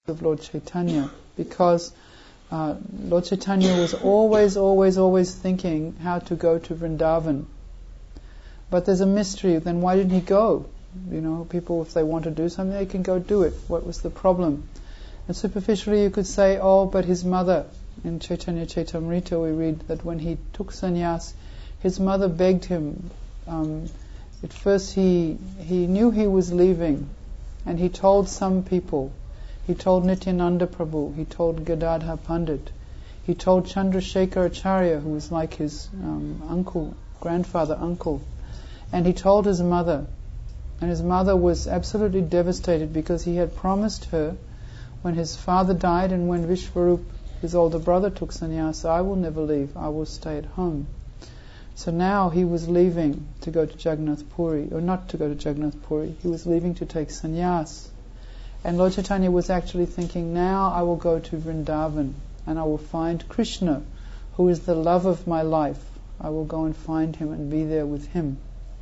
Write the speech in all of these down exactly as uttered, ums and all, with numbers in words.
of Lord Chaitanya, because uh, Lord Chaitanya was always, always, always thinking how to go to Vrindavan. But there's a mystery. Then why didn't he go? You know, people, if they want to do something, they can go do it. What was the problem? And superficially you could say, oh, but his mother. In Chaitanya Chaitamrita we read that when he took sannyas, his mother begged him. Um, at first he he knew he was leaving, and he told some people. He told Nityananda Prabhu, he told Gadadhar Pandit, he told Chandrasekhar Acharya, who was like his um, uncle, grandfather, uncle, and he told his mother. And his mother was absolutely devastated because he had promised her, when his father died and when Vishwarup, his older brother, took sannyasa, I will never leave, I will stay at home. So now he was leaving to go to Jagannath Puri, or not to go to Jagannath Puri, he was leaving to take sannyas. And Lord Chaitanya was actually thinking, now I will go to Vrindavan and I will find Krishna, who is the love of my life. I will go and find him and be there with him.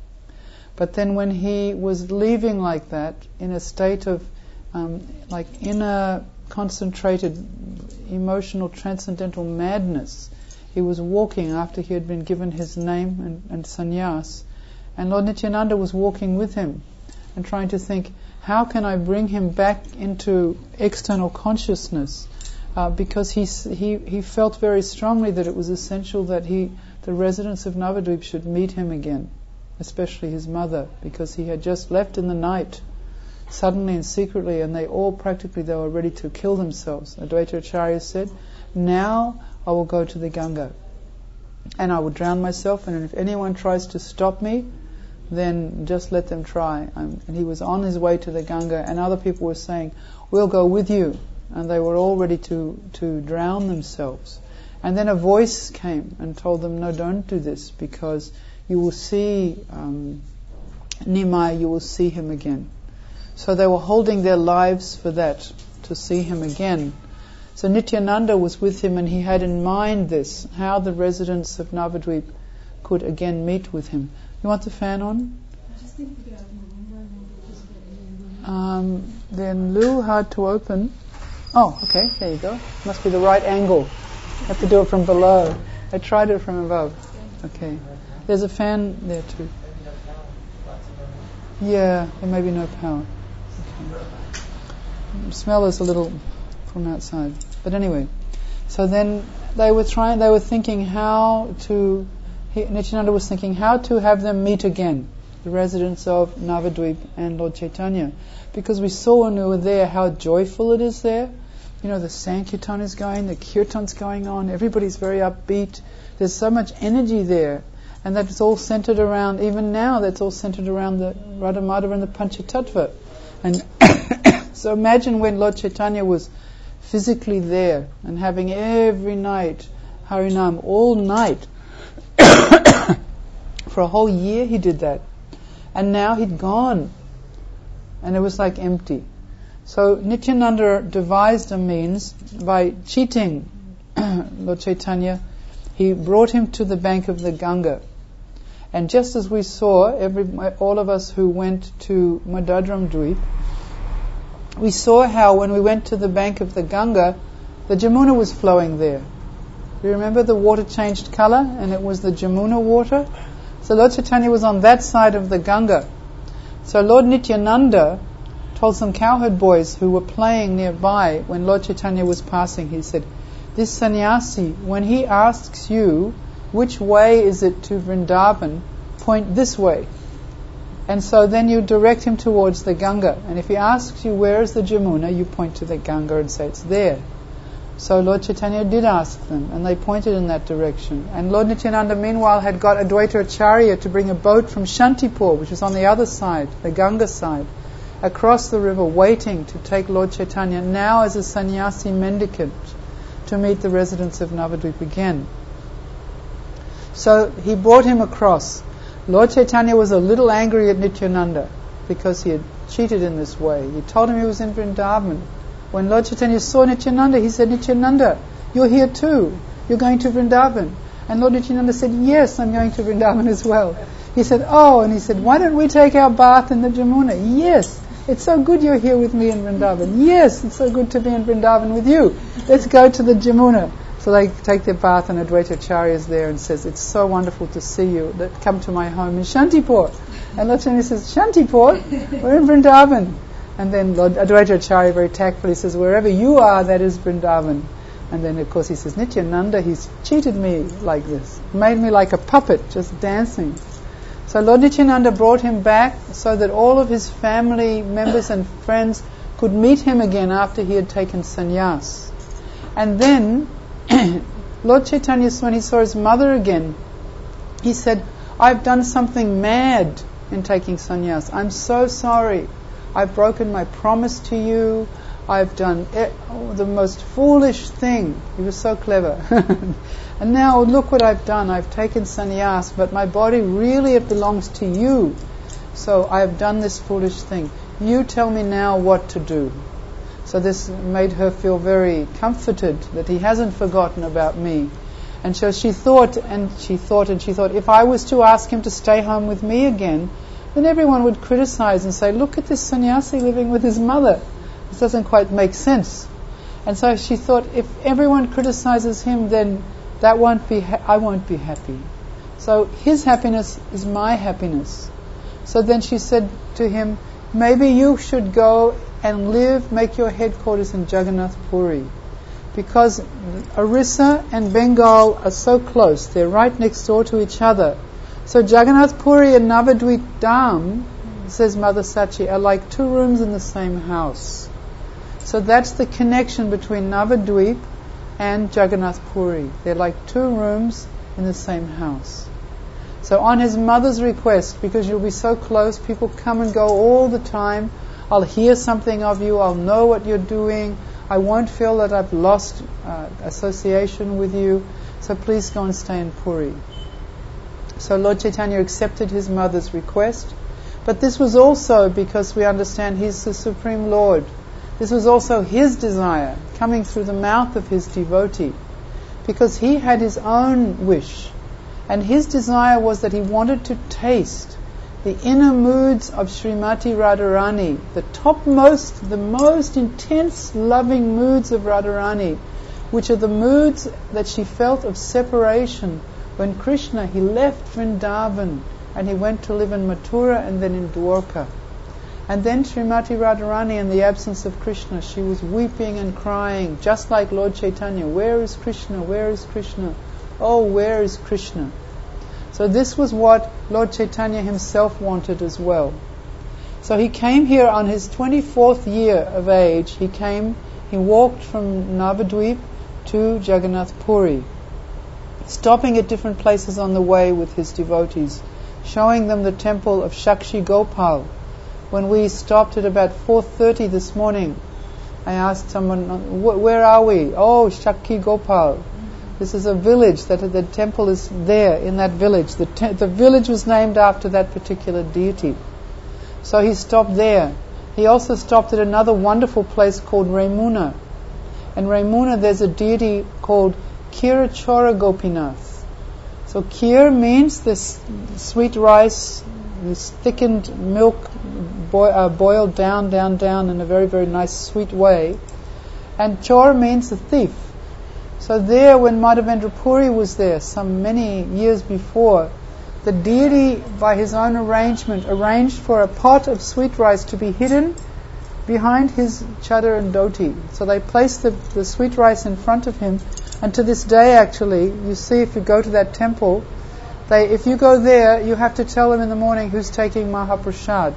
But then when he was leaving like that, in a state of um, like inner concentrated emotional transcendental madness, he was walking after he had been given his name and, and sannyas, and Lord Nityananda was walking with him and trying to think, how can I bring him back into external consciousness? Uh, because he, he he felt very strongly that it was essential that he, the residents of Navadvip, should meet him again, especially his mother, because he had just left in the night, suddenly and secretly, and they all practically, they were ready to kill themselves. Advaita Acharya said, now I will go to the Ganga and I will drown myself, and if anyone tries to stop me, then just let them try. Um, and he was on his way to the Ganga, and other people were saying, we'll go with you, and they were all ready to, to drown themselves. And then a voice came and told them, no, don't do this, because you will see um, Nimai, you will see him again. So they were holding their lives for that, to see him again. So Nityananda was with him, and he had in mind this, how the residents of Navadvip could again meet with him. You want the fan on? Um, then Lou, hard to open. Oh, okay, there you go. Must be the right angle. You have to do it from below. I tried it from above. Okay. There's a fan there too. Yeah, there may be no power. Okay. The smell is a little from outside. But anyway, so then they were trying, they were thinking how to, he, Nityananda was thinking how to have them meet again, the residents of Navadvip and Lord Chaitanya. Because we saw when we were there how joyful it is there. You know, the Sankirtan is going, the Kirtan's going on, everybody's very upbeat. There's so much energy there. And that's all centered around, even now, that's all centered around the Radha Madhava and the Panchatattva. And so imagine when Lord Chaitanya was physically there and having every night Harinam, all night. For a whole year he did that. And now he'd gone. And it was like empty. So Nityananda devised a means by cheating Lord Chaitanya. He brought him to the bank of the Ganga. And just as we saw, every all of us who went to Madadram Dweep, we saw how when we went to the bank of the Ganga, the Jamuna was flowing there. Do you remember the water changed color and it was the Jamuna water? So Lord Chaitanya was on that side of the Ganga. So Lord Nityananda told some cowherd boys who were playing nearby when Lord Chaitanya was passing, he said, this sannyasi, when he asks you which way is it to Vrindavan, point this way. And so then you direct him towards the Ganga. And if he asks you where is the Jamuna, you point to the Ganga and say it's there. So Lord Chaitanya did ask them, and they pointed in that direction. And Lord Nityananda meanwhile had got Advaita Acharya to bring a boat from Shantipur, which is on the other side, the Ganga side, across the river, waiting to take Lord Chaitanya now as a sannyasi mendicant to meet the residents of Navadvip again. So he brought him across. Lord Chaitanya was a little angry at Nityananda because he had cheated in this way. He told him he was in Vrindavan. When Lord Chaitanya saw Nityananda, he said, Nityananda, you're here too. You're going to Vrindavan. And Lord Nityananda said, yes, I'm going to Vrindavan as well. He said, oh, and he said, why don't we take our bath in the Jamuna? Yes. it's so good you're here with me in Vrindavan. Yes, it's so good to be in Vrindavan with you. Let's go to the Jamuna. So they take their bath and Advaita Acharya is there and says, it's so wonderful to see you. Come to my home in Shantipur. And Lord Chaitanya says, Shantipur? We're in Vrindavan. And then Lord Advaita Acharya very tactfully says, wherever you are, that is Vrindavan. And then of course he says, Nityananda, he's cheated me like this. Made me like a puppet, just dancing. So Lord Nityananda brought him back so that all of his family members and friends could meet him again after he had taken sannyas. And then Lord Chaitanya, when he saw his mother again, he said, I've done something mad in taking sannyas. I'm so sorry. I've broken my promise to you. I've done it, oh, the most foolish thing. He was so clever. And now look what I've done. I've taken sannyas, but my body really, it belongs to you. So I've done this foolish thing. You tell me now what to do. So this made her feel very comforted that he hasn't forgotten about me. And so she thought and she thought and she thought, if I was to ask him to stay home with me again, then everyone would criticize and say, look at this sannyasi living with his mother. This doesn't quite make sense. And so she thought, if everyone criticizes him, then that won't be ha- I won't be happy. So his happiness is my happiness. So then she said to him, maybe you should go and live, make your headquarters in Jagannath Puri. Because Orissa and Bengal are so close. They're right next door to each other. So Jagannath Puri and Navadvip Dham, says Mother Sachi, are like two rooms in the same house. So that's the connection between Navadvip and Jagannath Puri. They're like two rooms in the same house. So on his mother's request, because you'll be so close, people come and go all the time. I'll hear something of you. I'll know what you're doing. I won't feel that I've lost uh, association with you. So please go and stay in Puri. So Lord Chaitanya accepted his mother's request. But this was also because we understand he's the Supreme Lord. This was also his desire, coming through the mouth of his devotee. Because he had his own wish. And his desire was that he wanted to taste the inner moods of Srimati Radharani, the topmost, the most intense loving moods of Radharani, which are the moods that she felt of separation when Krishna, he left Vrindavan and he went to live in Mathura and then in Dwarka. And then Srimati Radharani, in the absence of Krishna, she was weeping and crying, just like Lord Chaitanya. Where is Krishna? Where is Krishna? Oh, where is Krishna? So this was what Lord Chaitanya himself wanted as well. So he came here on his twenty-fourth year of age. He came, he walked from Navadvip to Jagannath Puri, stopping at different places on the way with his devotees, showing them the temple of Shakshi Gopal. When we stopped at about four thirty this morning, I asked someone, where are we? Oh, Shakshi Gopal. This is a village, that the temple is there in that village. The, te- the village was named after that particular deity. So he stopped there. He also stopped at another wonderful place called Raimuna. In Raimuna there's a deity called Kirachora Gopinath. So Kir means this sweet rice, this thickened milk boi- uh, boiled down, down, down in a very, very nice sweet way. And Chor means the thief. So there, when Madhavendra Puri was there, some many years before, the deity, by his own arrangement, arranged for a pot of sweet rice to be hidden behind his chadar and dhoti. So they placed the, the sweet rice in front of him, and to this day, actually, you see if you go to that temple, they, if you go there, you have to tell them in the morning who's taking Mahaprasad.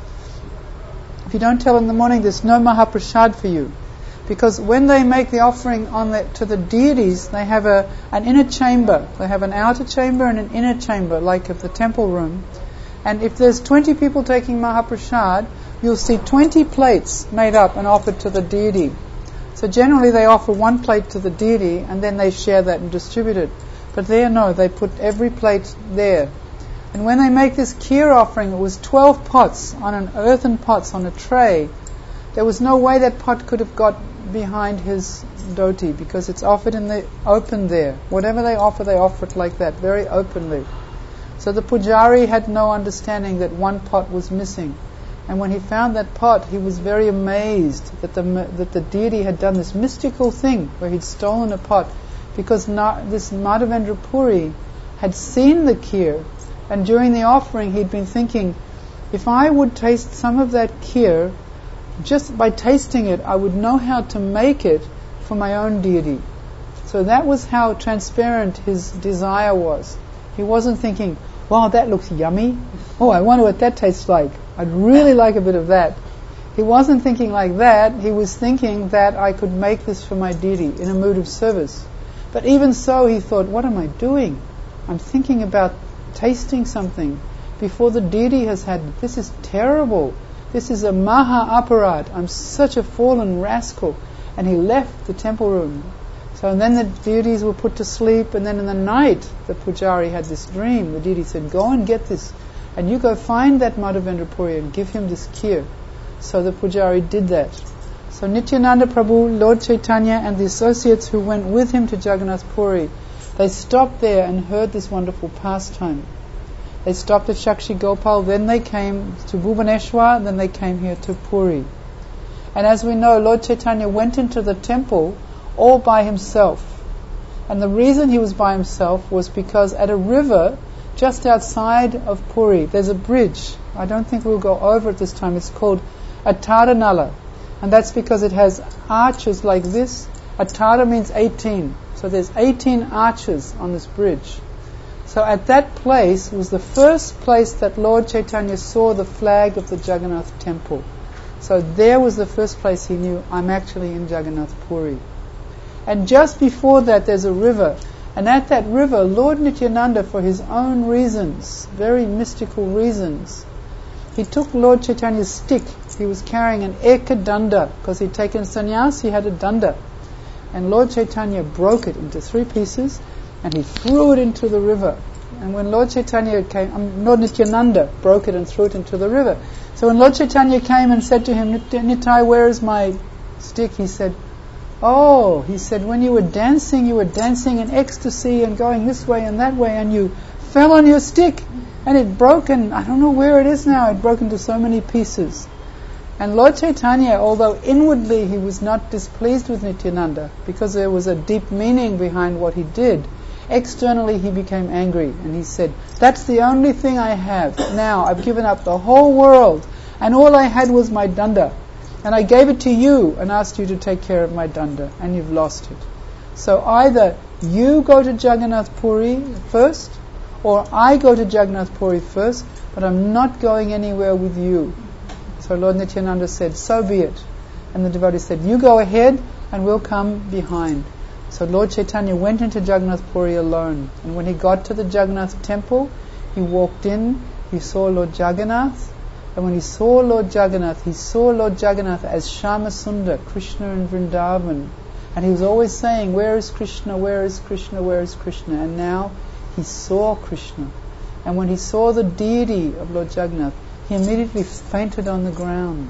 If you don't tell them in the morning, there's no Mahaprasad for you. Because when they make the offering on the, to the deities, they have a an inner chamber. They have an outer chamber and an inner chamber, like of the temple room. And if there's twenty people taking Mahaprasad, you'll see twenty plates made up and offered to the deity. So generally they offer one plate to the deity and then they share that and distribute it. But there, no, they put every plate there. And when they make this kheer offering, it was twelve pots on an earthen pots on a tray. There was no way that pot could have got behind his dhoti, because it's offered in the open there. Whatever they offer, they offer it like that, very openly. So the pujari had no understanding that one pot was missing. And when he found that pot, he was very amazed that the that the deity had done this mystical thing where he'd stolen a pot, because Na- this Madhavendra Puri had seen the kheer, and during the offering he'd been thinking, if I would taste some of that kheer, just by tasting it, I would know how to make it for my own deity. So that was how transparent his desire was. He wasn't thinking, wow, that looks yummy. Oh, I wonder what that tastes like. I'd really like a bit of that. He wasn't thinking like that. He was thinking that I could make this for my deity in a mood of service. But even so, he thought, what am I doing? I'm thinking about tasting something before the deity has had it. This is terrible. This is a maha aparad. I'm such a fallen rascal. And he left the temple room. So and then the deities were put to sleep, and then in the night the pujari had this dream. The deity said, go and get this, and you go find that Madhavendra Puri and give him this kheer. So the pujari did that. So Nityananda Prabhu, Lord Chaitanya and the associates who went with him to Jagannath Puri, they stopped there and heard this wonderful pastime. They stopped at Shakshi Gopal, then they came to Bhubaneswar, then they came here to Puri. And as we know, Lord Chaitanya went into the temple all by himself. And the reason he was by himself was because at a river just outside of Puri, there's a bridge. I don't think we'll go over it this time. It's called Ataranala. And that's because it has arches like this. Atara means eighteen. So there's eighteen arches on this bridge. So at that place was the first place that Lord Chaitanya saw the flag of the Jagannath temple. So there was the first place he knew, I'm actually in Jagannath Puri. And just before that there's a river. And at that river, Lord Nityananda, for his own reasons, very mystical reasons, he took Lord Chaitanya's stick. He was carrying an eka danda, because he'd taken sannyas, he had a danda. And Lord Chaitanya broke it into three pieces, and he threw it into the river. And when Lord Chaitanya came, um, Lord Nityananda broke it and threw it into the river. So when Lord Chaitanya came and said to him, Nitai, where is my stick? He said, oh, he said, when you were dancing, you were dancing in ecstasy and going this way and that way, and you fell on your stick, and it broke, and I don't know where it is now, it broke into so many pieces. And Lord Chaitanya, although inwardly he was not displeased with Nityananda, because there was a deep meaning behind what he did, externally he became angry, and he said, that's the only thing I have. Now I've given up the whole world, and all I had was my danda. And I gave it to you and asked you to take care of my danda, and you've lost it. So either you go to Jagannath Puri first, or I go to Jagannath Puri first, but I'm not going anywhere with you. So Lord Nityananda said, so be it. And the devotee said, you go ahead and we'll come behind. So Lord Chaitanya went into Jagannath Puri alone. And when he got to the Jagannath temple, he walked in, he saw Lord Jagannath. And when he saw Lord Jagannath, he saw Lord Jagannath as Shyamasundar, Krishna in Vrindavan. And he was always saying, where is Krishna, where is Krishna, where is Krishna? And now he saw Krishna. And when he saw the deity of Lord Jagannath, he immediately fainted on the ground.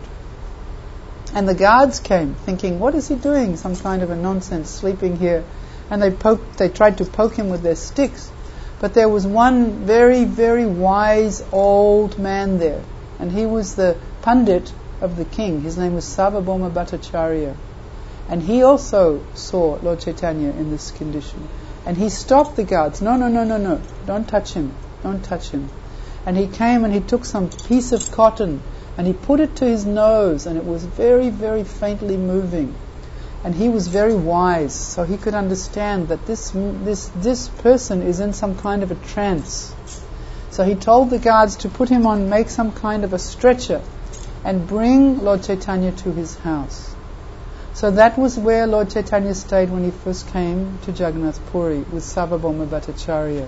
And the guards came, thinking, what is he doing? Some kind of a nonsense, sleeping here. And they poked, they tried to poke him with their sticks. But there was one very, very wise old man there. And he was the Pandit of the king. His name was Sarvabhauma Bhattacharya. And he also saw Lord Chaitanya in this condition. And he stopped the guards. No, no, no, no, no. Don't touch him. Don't touch him. And he came and he took some piece of cotton and he put it to his nose, and it was very, very faintly moving. And he was very wise, so he could understand that this this this person is in some kind of a trance. So he told the guards to put him on, make some kind of a stretcher, and bring Lord Chaitanya to his house. So that was where Lord Chaitanya stayed when he first came to Jagannath Puri with Sarvabhauma Bhattacharya.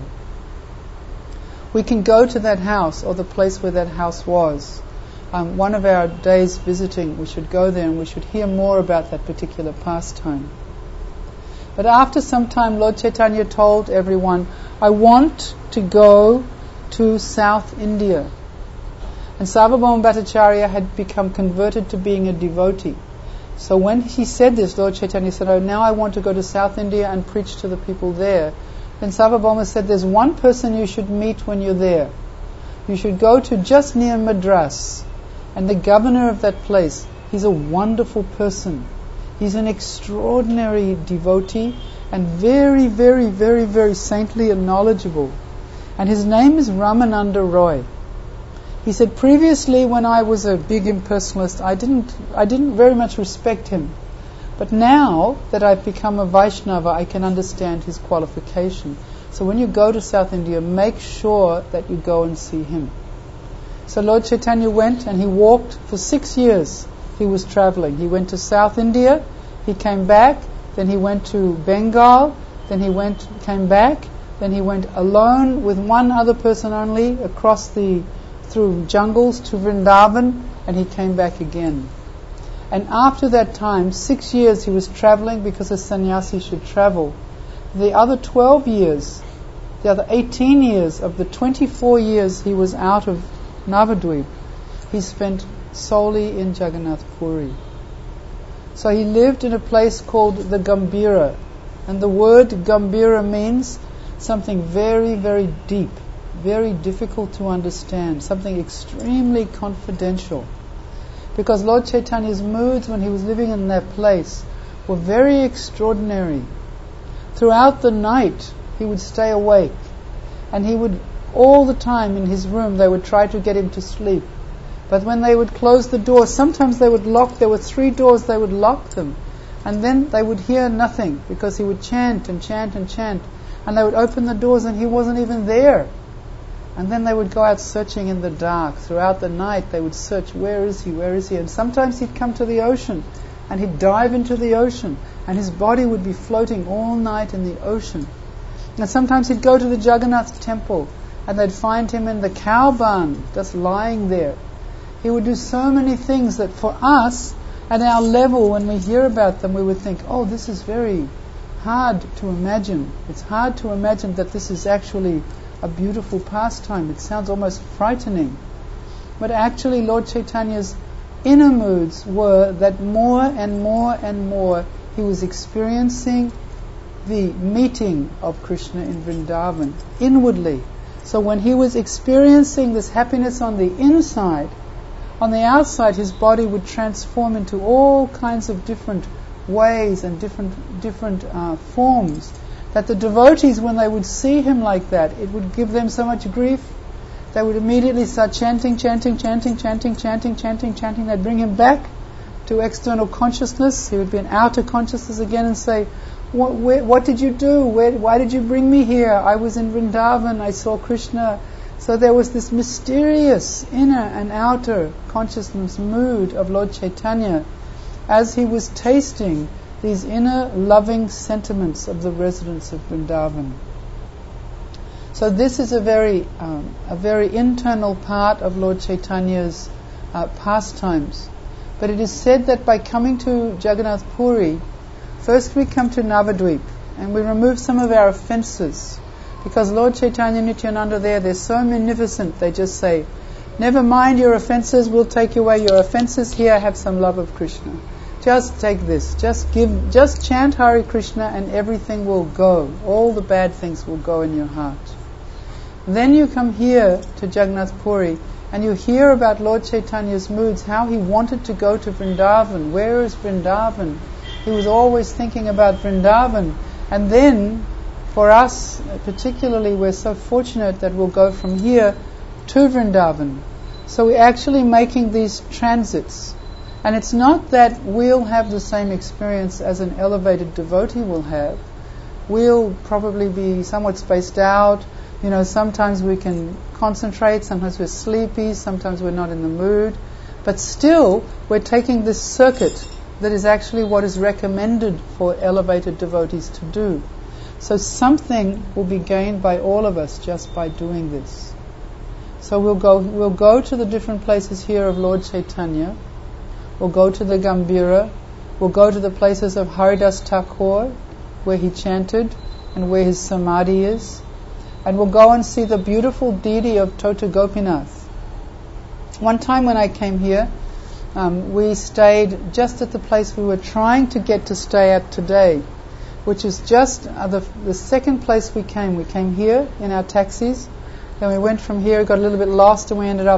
We can go to that house, or the place where that house was. Um, one of our days visiting, we should go there and we should hear more about that particular pastime. But after some time, Lord Chaitanya told everyone, I want to go to South India. And Sarvabhauma Bhattacharya had become converted to being a devotee. So when he said this, Lord Chaitanya said, oh, now I want to go to South India and preach to the people there. Then Sarvabhauma said, there's one person you should meet when you're there. You should go to just near Madras. And the governor of that place, he's a wonderful person. He's an extraordinary devotee and very, very, very, very saintly and knowledgeable. And his name is Ramananda Roy. He said, previously when I was a big impersonalist, I didn't, I didn't very much respect him. But now that I've become a Vaishnava, I can understand his qualification. So when you go to South India, make sure that you go and see him. So Lord Chaitanya went and he walked for six years. He was traveling. He went to South India, he came back, then he went to Bengal, then he went, came back, then he went alone with one other person only across the, through jungles to Vrindavan, and he came back again. And after that time, six years he was traveling because a sannyasi should travel. The other twelve years, the other eighteen years of the twenty-four years he was out of Navadvip, he spent solely in Jagannath Puri. So he lived in a place called the Gambira. And the word Gambira means something very, very deep, very difficult to understand, something extremely confidential. Because Lord Chaitanya's moods when he was living in that place were very extraordinary. Throughout the night he would stay awake, and he would, all the time in his room, they would try to get him to sleep. But when they would close the door, sometimes they would lock, there were three doors, they would lock them. And then they would hear nothing, because he would chant and chant and chant. And they would open the doors and he wasn't even there. And then they would go out searching in the dark. Throughout the night they would search, where is he, where is he? And sometimes he'd come to the ocean, and he'd dive into the ocean, and his body would be floating all night in the ocean. And sometimes he'd go to the Jagannath temple, and they'd find him in the cow barn, just lying there. He would do so many things that for us, at our level, when we hear about them, we would think, oh, this is very hard to imagine. It's hard to imagine that this is actually a beautiful pastime. It sounds almost frightening. But actually Lord Chaitanya's inner moods were that more and more and more he was experiencing the meeting of Krishna in Vrindavan inwardly. So when he was experiencing this happiness on the inside, on the outside his body would transform into all kinds of different ways and different different uh, forms, that the devotees, when they would see him like that, it would give them so much grief. They would immediately start chanting, chanting, chanting, chanting, chanting, chanting, chanting. They'd bring him back to external consciousness. He would be in outer consciousness again and say, what, where, what did you do? Where, why did you bring me here? I was in Vrindavan, I saw Krishna. So there was this mysterious inner and outer consciousness mood of Lord Chaitanya as he was tasting these inner loving sentiments of the residents of Vrindavan. So this is a very um, a very internal part of Lord Chaitanya's uh, pastimes. But it is said that by coming to Jagannath Puri, first we come to Navadvip and we remove some of our offences. Because Lord Chaitanya Nityananda there, they're so magnificent, they just say, never mind your offences, we'll take away your offences, here have some love of Krishna. Just take this, just give, just chant Hare Krishna and everything will go. All the bad things will go in your heart. Then you come here to Jagannath Puri and you hear about Lord Chaitanya's moods, how he wanted to go to Vrindavan. Where is Vrindavan? He was always thinking about Vrindavan. And then, for us particularly, we're so fortunate that we'll go from here to Vrindavan. So we're actually making these transits. And it's not that we'll have the same experience as an elevated devotee will have. We'll probably be somewhat spaced out. You know, sometimes we can concentrate, sometimes we're sleepy, sometimes we're not in the mood. But still, we're taking this circuit that is actually what is recommended for elevated devotees to do. So something will be gained by all of us just by doing this. So we'll go we'll go to the different places here of Lord Chaitanya. We'll go to the Gambira. We'll go to the places of Haridas Thakur, where he chanted and where his samadhi is. And we'll go and see the beautiful deity of Tota Gopinath. One time when I came here, um, we stayed just at the place we were trying to get to stay at today, which is just uh, the, the second place we came. We came here in our taxis, then we went from here, got a little bit lost, and we ended up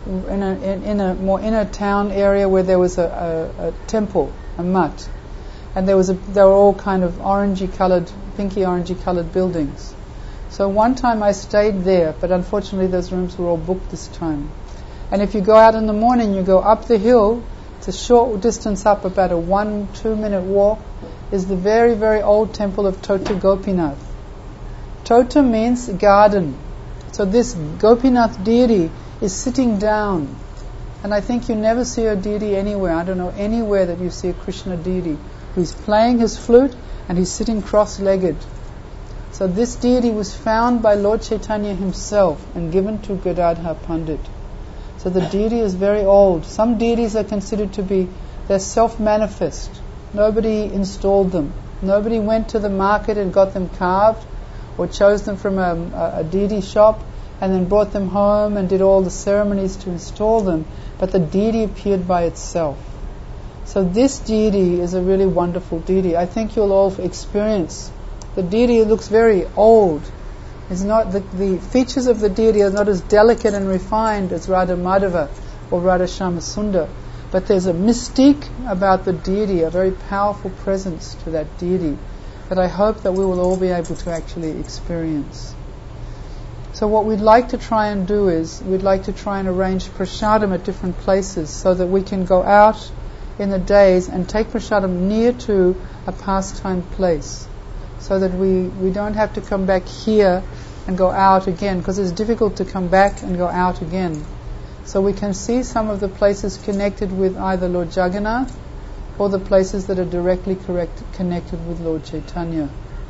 in a, in, in a more inner town area where there was a, a, a temple, a mutt, and there was a, they were all kind of orangey coloured, pinky orangey coloured buildings. So one time I stayed there, but unfortunately those rooms were all booked this time. And if you go out in the morning, you go up the hill, it's a short distance up, about a one, two minute walk, is the very, very old temple of Tota Gopinath. Tota means garden. So this Gopinath deity is sitting down. And I think you never see a deity anywhere. I don't know anywhere that you see a Krishna deity who's playing his flute and he's sitting cross-legged. So this deity was found by Lord Chaitanya himself and given to Gadadhar Pandit. So the deity is very old. Some deities are considered to be, they're self-manifest. Nobody installed them. Nobody went to the market and got them carved or chose them from a, a, a deity shop and then brought them home and did all the ceremonies to install them. But the deity appeared by itself. So this deity is a really wonderful deity. I think you'll all experience. The deity looks very old. It's not the, the features of the deity are not as delicate and refined as Radha Madhava or Radha Shyamasundar. But there's a mystique about the deity, a very powerful presence to that deity that I hope that we will all be able to actually experience. So what we'd like to try and do is, we'd like to try and arrange prasadam at different places so that we can go out in the days and take prasadam near to a pastime place, so that we, we don't have to come back here and go out again, because it's difficult to come back and go out again. So we can see some of the places connected with either Lord Jagannath or the places that are directly correct, connected with Lord Chaitanya.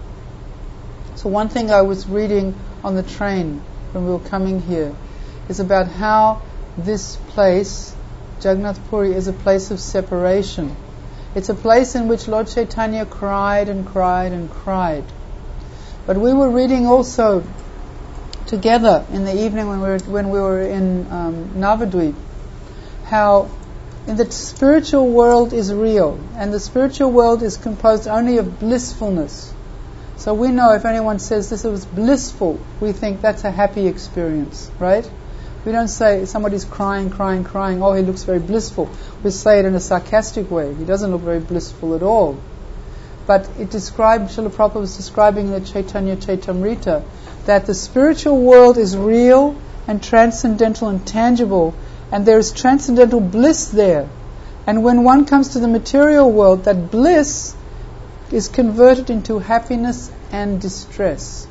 So one thing I was reading on the train when we were coming here is about how this place, Jagannath Puri, is a place of separation. It's a place in which Lord Chaitanya cried and cried and cried. But we were reading also together in the evening when we were, when we were in um, Navadvip, how in the spiritual world is real, and the spiritual world is composed only of blissfulness. So we know if anyone says this was blissful, we think that's a happy experience, right? We don't say somebody's crying, crying, crying, oh, he looks very blissful. We say it in a sarcastic way. He doesn't look very blissful at all. But it described, Srila Prabhupada was describing in the Chaitanya Chaitamrita, that the spiritual world is real and transcendental and tangible, and there is transcendental bliss there. And when one comes to the material world, that bliss is converted into happiness and distress.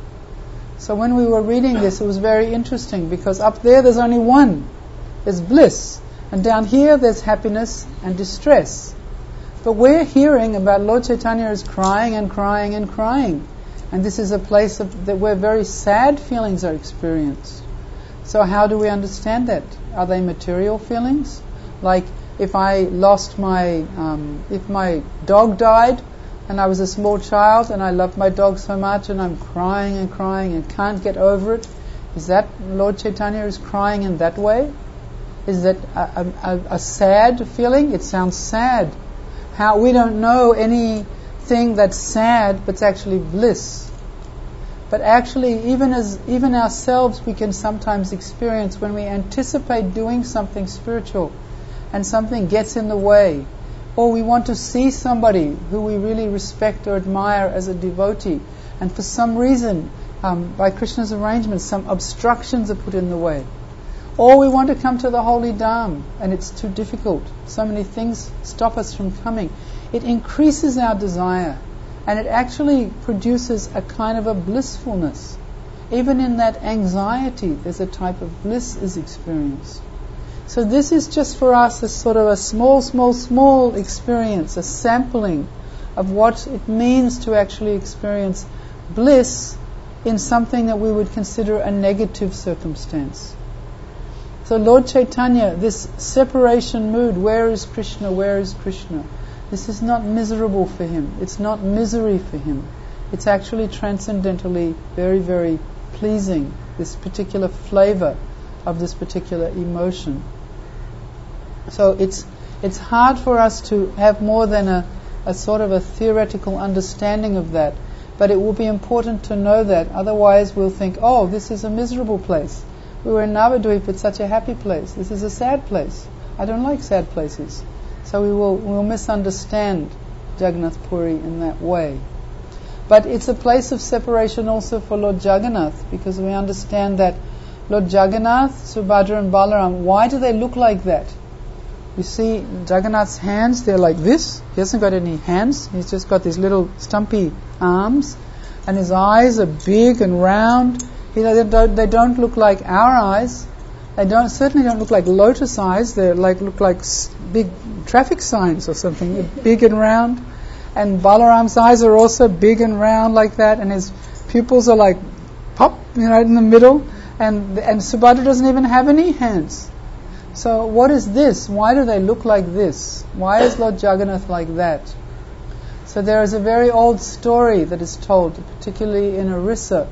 So when we were reading this, it was very interesting, because up there there's only one. There's bliss. And down here there's happiness and distress. But we're hearing about Lord Chaitanya is crying and crying and crying. And this is a place of, that where very sad feelings are experienced. So how do we understand that? Are they material feelings? Like if I lost my, um, if my dog died, and I was a small child and I loved my dog so much and I'm crying and crying and can't get over it, is that Lord Chaitanya is crying in that way? Is that a, a, a sad feeling? It sounds sad. How we don't know anything that's sad, but it's actually bliss. But actually, even as even ourselves, we can sometimes experience when we anticipate doing something spiritual, and something gets in the way, or we want to see somebody who we really respect or admire as a devotee, and for some reason, um, by Krishna's arrangement, some obstructions are put in the way. Or we want to come to the holy Dham, and it's too difficult. So many things stop us from coming. It increases our desire, and it actually produces a kind of a blissfulness. Even in that anxiety, there's a type of bliss is experienced. So this is just for us a sort of a small, small, small experience, a sampling of what it means to actually experience bliss in something that we would consider a negative circumstance. So Lord Chaitanya, this separation mood, where is Krishna, where is Krishna? This is not miserable for him. It's not misery for him. It's actually transcendentally very, very pleasing, this particular flavor of this particular emotion. So it's it's hard for us to have more than a, a sort of a theoretical understanding of that. But it will be important to know that. Otherwise we'll think, oh, this is a miserable place. We were in Navadvip, it's such a happy place. This is a sad place. I don't like sad places. So we will we will misunderstand Jagannath Puri in that way. But it's a place of separation also for Lord Jagannath, because we understand that Lord Jagannath, Subhadra and Balaram, why do they look like that? You see Jagannath's hands, they're like this. He hasn't got any hands. He's just got these little stumpy arms. And his eyes are big and round. You know, they don't, they don't look like our eyes. They don't certainly don't look like lotus eyes. They like look like s- big traffic signs or something, They're big and round. And Balaram's eyes are also big and round like that, and his pupils are like pop, you know, in the middle. And and Subhadra doesn't even have any hands. So what is this? Why do they look like this? Why is Lord Jagannath like that? So there is a very old story that is told, particularly in Orissa,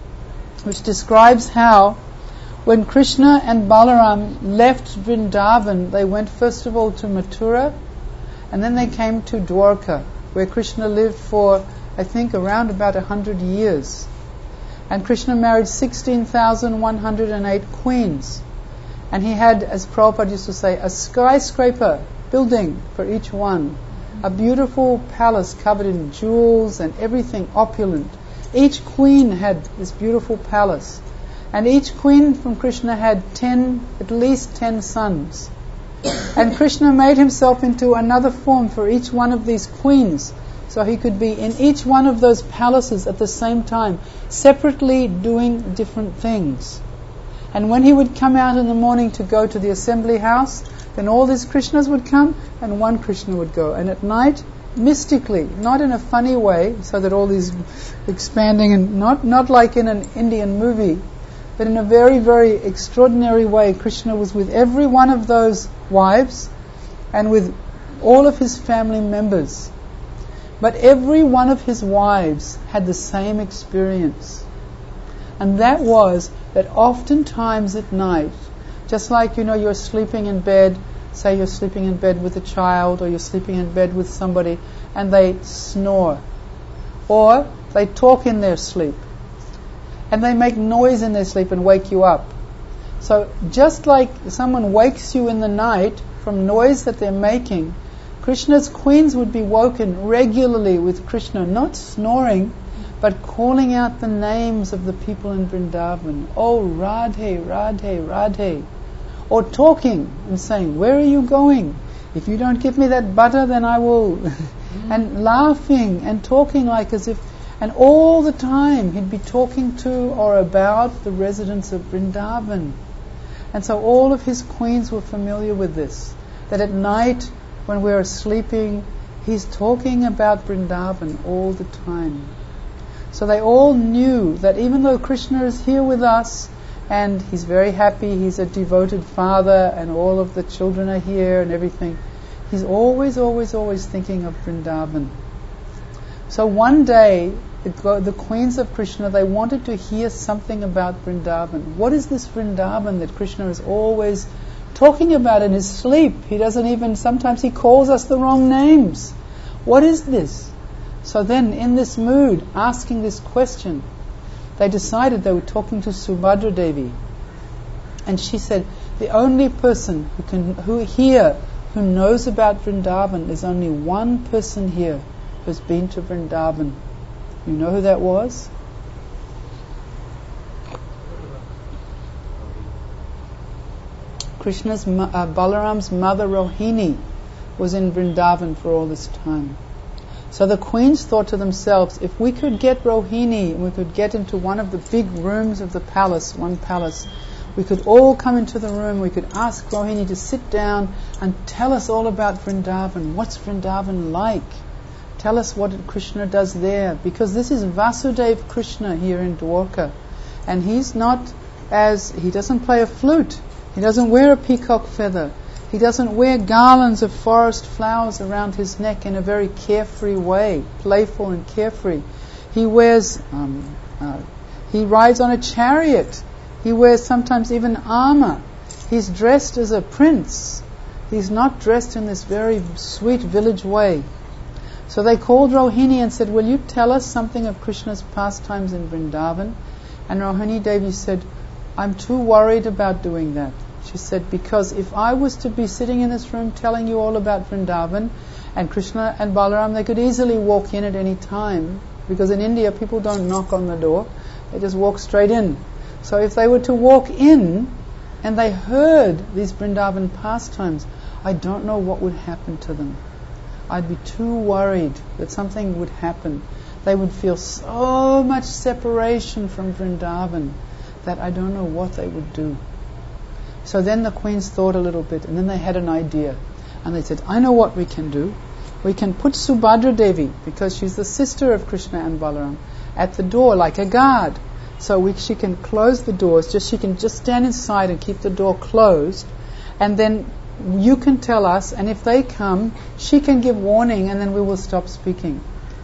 which describes how when Krishna and Balaram left Vrindavan, they went first of all to Mathura, and then they came to Dwarka, where Krishna lived for, I think, around about a hundred years. And Krishna married sixteen thousand one hundred eight queens. And he had, as Prabhupada used to say, a skyscraper building for each one. A beautiful palace covered in jewels and everything opulent. Each queen had this beautiful palace. And each queen from Krishna had ten, at least ten sons. And Krishna made himself into another form for each one of these queens. So he could be in each one of those palaces at the same time, separately doing different things. And when he would come out in the morning to go to the assembly house, then all these Krishnas would come and one Krishna would go. And at night, mystically, not in a funny way, so that all these expanding, and not, not like in an Indian movie, but in a very, very extraordinary way, Krishna was with every one of those wives and with all of his family members. But every one of his wives had the same experience. And that was that oftentimes at night, just like, you know, you're sleeping in bed, say you're sleeping in bed with a child, or you're sleeping in bed with somebody, and they snore. Or they talk in their sleep. And they make noise in their sleep and wake you up. So just like someone wakes you in the night from noise that they're making, Krishna's queens would be woken regularly with Krishna, not snoring, but calling out the names of the people in Vrindavan. Oh, Radhe, Radhe, Radhe. Or talking and saying, where are you going? If you don't give me that butter, then I will. And laughing and talking like as if, and all the time he'd be talking to or about the residents of Vrindavan. And so all of his queens were familiar with this, that at night when we are sleeping, he's talking about Vrindavan all the time. So they all knew that even though Krishna is here with us, and he's very happy, he's a devoted father, and all of the children are here and everything, he's always, always, always thinking of Vrindavan. So one day, the, the queens of Krishna, they wanted to hear something about Vrindavan. What is this Vrindavan that Krishna is always talking about in his sleep? He doesn't even, sometimes he calls us the wrong names. What is this? So then, in this mood, asking this question, they decided they were talking to Subhadra Devi. And she said, the only person who can, who here, who knows about Vrindavan, there's only one person here who's been to Vrindavan. You know who that was? Krishna's, uh, Balaram's mother Rohini was in Vrindavan for all this time. So the queens thought to themselves, if we could get Rohini and we could get into one of the big rooms of the palace, one palace, we could all come into the room, we could ask Rohini to sit down and tell us all about Vrindavan. What's Vrindavan like? Tell us what Krishna does there. Because this is Vasudeva Krishna here in Dwarka. And he's not as, he doesn't play a flute. He doesn't wear a peacock feather. He doesn't wear garlands of forest flowers around his neck in a very carefree way, playful and carefree. He wears, um, uh, he rides on a chariot. He wears sometimes even armor. He's dressed as a prince. He's not dressed in this very sweet village way. So they called Rohini and said, will you tell us something of Krishna's pastimes in Vrindavan? And Rohini Devi said, I'm too worried about doing that. She said, because if I was to be sitting in this room telling you all about Vrindavan, and Krishna and Balaram, they could easily walk in at any time, because in India people don't knock on the door, they just walk straight in. So if they were to walk in and they heard these Vrindavan pastimes, I don't know what would happen to them. I'd be too worried that something would happen. They would feel so much separation from Vrindavan that I don't know what they would do. So then the queens thought a little bit, and then they had an idea. And they said, I know what we can do. We can put Subhadra Devi, because she's the sister of Krishna and Balaram, at the door like a guard. So we, she can close the doors, just she can just stand inside and keep the door closed, and then you can tell us, and if they come, she can give warning, and then we will stop speaking.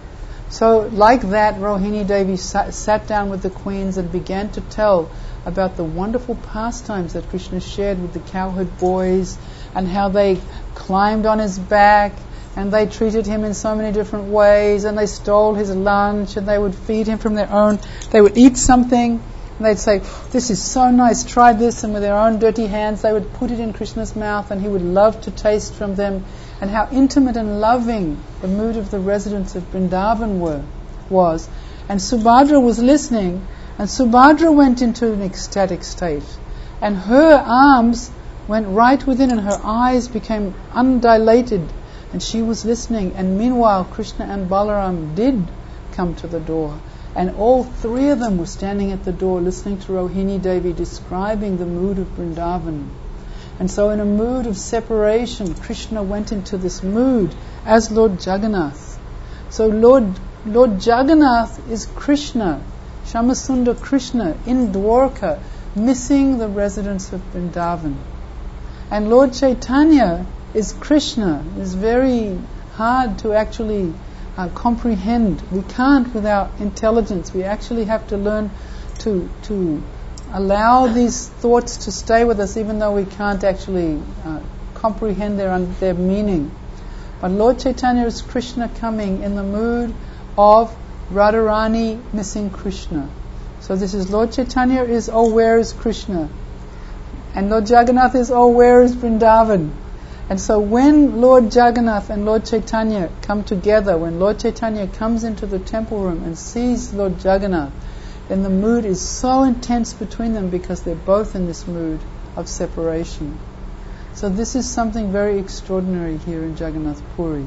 So like that, Rohini Devi sat, sat down with the queens and began to tell about the wonderful pastimes that Krishna shared with the cowherd boys, and how they climbed on his back, and they treated him in so many different ways, and they stole his lunch, and they would feed him from their own, they would eat something, and they'd say, this is so nice, try this, and with their own dirty hands they would put it in Krishna's mouth, and he would love to taste from them, and how intimate and loving the mood of the residents of Vrindavan were, was. And Subhadra was listening, and Subhadra went into an ecstatic state, and her arms went right within, and her eyes became undilated, and she was listening. And meanwhile Krishna and Balaram did come to the door, and all three of them were standing at the door listening to Rohini Devi describing the mood of Vrindavan. And so in a mood of separation, Krishna went into this mood as Lord Jagannath. So Lord Lord Jagannath is Krishna, Shyamasundar Krishna in Dwarka, missing the residents of Vrindavan. And Lord Chaitanya is Krishna. It's very hard to actually uh, comprehend. We can't without intelligence. We actually have to learn to to allow these thoughts to stay with us, even though we can't actually uh, comprehend their their meaning. But Lord Chaitanya is Krishna coming in the mood of Radharani missing Krishna. So this is Lord Chaitanya is, oh, where is Krishna? And Lord Jagannath is, oh, where is Vrindavan? And so when Lord Jagannath and Lord Chaitanya come together, when Lord Chaitanya comes into the temple room and sees Lord Jagannath, then the mood is so intense between them, because they're both in this mood of separation. So this is something very extraordinary here in Jagannath Puri.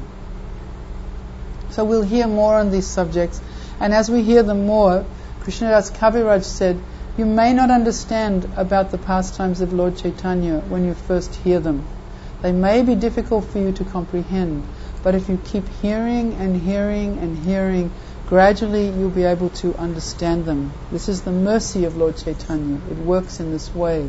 So we'll hear more on these subjects, and as we hear them more, Krishnadas Kaviraj said, you may not understand about the pastimes of Lord Chaitanya when you first hear them. They may be difficult for you to comprehend, but if you keep hearing and hearing and hearing, gradually you'll be able to understand them. This is the mercy of Lord Chaitanya. It works in this way.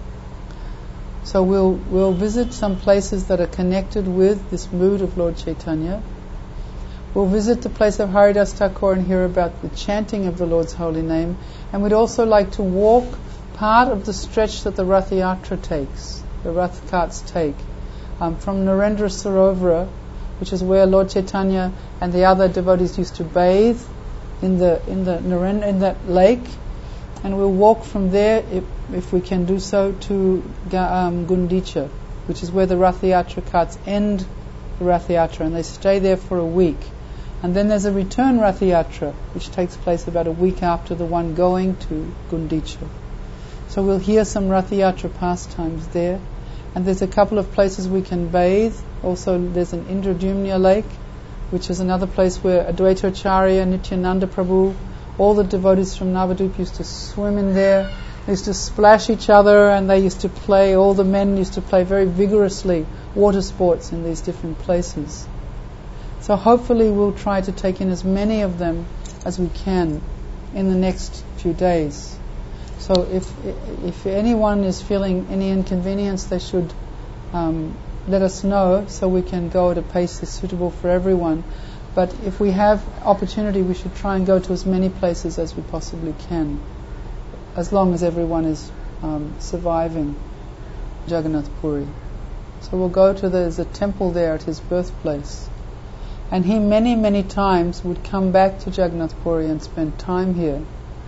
So we'll we'll visit some places that are connected with this mood of Lord Chaitanya. We'll visit the place of Haridas Thakur and hear about the chanting of the Lord's holy name. And we'd also like to walk part of the stretch that the Rath Yatra takes, the Rath carts take, um, from Narendra Sarovara, which is where Lord Chaitanya and the other devotees used to bathe in the in the Narendra, in that lake. And we'll walk from there, if, if we can do so, to um, Gundicha, which is where the Rath Yatra carts end the Rath Yatra, and they stay there for a week. And then there's a return Rath Yatra, which takes place about a week after the one going to Gundicha. So we'll hear some Rath Yatra pastimes there. And there's a couple of places we can bathe. Also there's an Indradumna lake, which is another place where Advaita Acharya, Nityananda Prabhu, all the devotees from Navadvip used to swim in there. They used to splash each other, and they used to play, all the men used to play very vigorously water sports in these different places. So hopefully we'll try to take in as many of them as we can in the next few days. So if if anyone is feeling any inconvenience, they should um, let us know, so we can go at a pace that's suitable for everyone. But if we have opportunity, we should try and go to as many places as we possibly can, as long as everyone is um, surviving Jagannath Puri. So we'll go to the, there's a temple there at his birthplace. And he many, many times would come back to Jagannath Puri and spend time here. So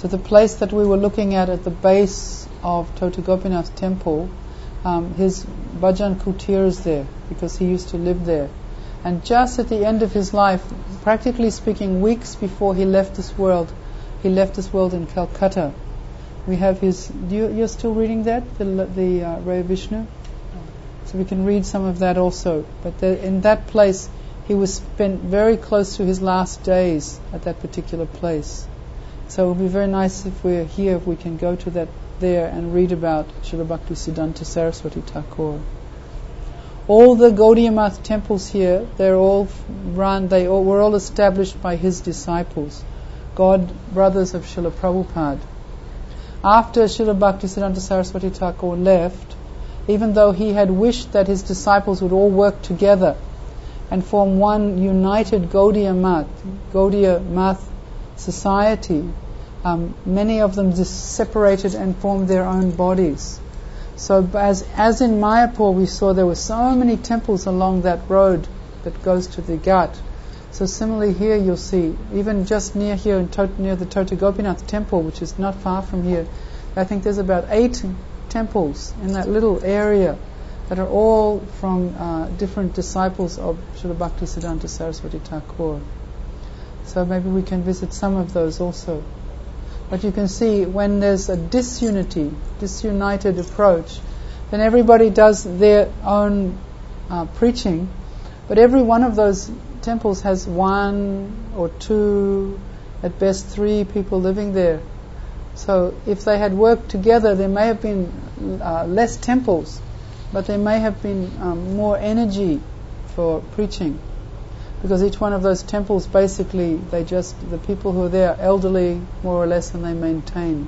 So the place that we were looking at at the base of Tota Gopinath temple, um, his bhajan kutir is there because he used to live there. And just at the end of his life, practically speaking, weeks before he left this world, he left this world in Calcutta. We have his. Do you, you're still reading that, the, the uh, Ray of Vishnu? So we can read some of that also. But the, in that place, he was spent very close to his last days at that particular place. So it would be very nice if we're here, if we can go to that there and read about Srila Bhaktisiddhanta Saraswati Thakur. All the Gaudiya Math temples here, they're all run, they all, were all established by his disciples, God brothers of Srila Prabhupada. After Srila Bhaktisiddhanta Saraswati Thakur left, even though he had wished that his disciples would all work together and form one united Gaudiya Math, Gaudiya Math society, um, many of them just separated and formed their own bodies. So as as in Mayapur we saw there were so many temples along that road that goes to the Ghat. So similarly here you'll see, even just near here, in Tot, near the Tota Gopinath temple, which is not far from here, I think there's about eight temples in that little area that are all from uh, different disciples of Srila Bhaktisiddhanta Saraswati Thakur. So maybe we can visit some of those also. But you can see when there's a disunity, disunited approach, then everybody does their own uh, preaching, but every one of those temples has one or two, at best three people living there. So if they had worked together, there may have been uh, less temples, but there may have been um, more energy for preaching. Because each one of those temples, basically, they just, the people who are there are elderly, more or less, and they maintain.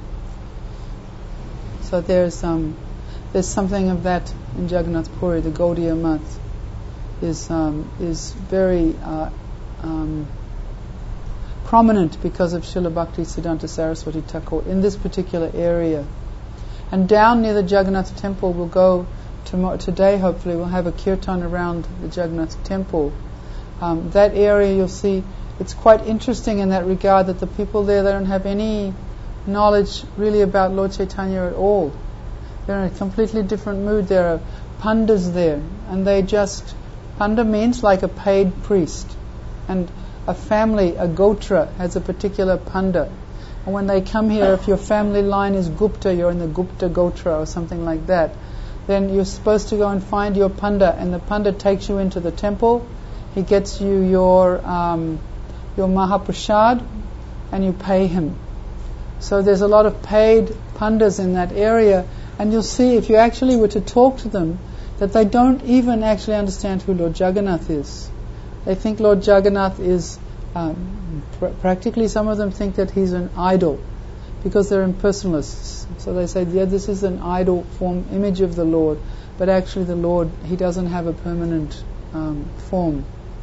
So there's um, there's something of that in Jagannath Puri. The Gaudiya Math is um, is very uh, um, prominent because of Srila Bhaktisiddhanta Saraswati Thakur in this particular area. And down near the Jagannath temple, we'll go tomorrow, today. Hopefully, we'll have a kirtan around the Jagannath temple. Um, that area, you'll see, it's quite interesting in that regard that the people there, they don't have any knowledge really about Lord Chaitanya at all. They're in a completely different mood. There are pandas there, and they just, panda means like a paid priest, and a family, a gotra, has a particular panda. And when they come here, if your family line is Gupta, you're in the Gupta gotra or something like that, then you're supposed to go and find your panda, and the panda takes you into the temple. He gets you your um, your Mahaprasad, and you pay him. So there's a lot of paid pandas in that area, and you'll see if you actually were to talk to them, that they don't even actually understand who Lord Jagannath is. They think Lord Jagannath is, um, pr- practically some of them think that he's an idol, because they're impersonalists. So they say, yeah, this is an idol form, image of the Lord, but actually the Lord, he doesn't have a permanent um, form.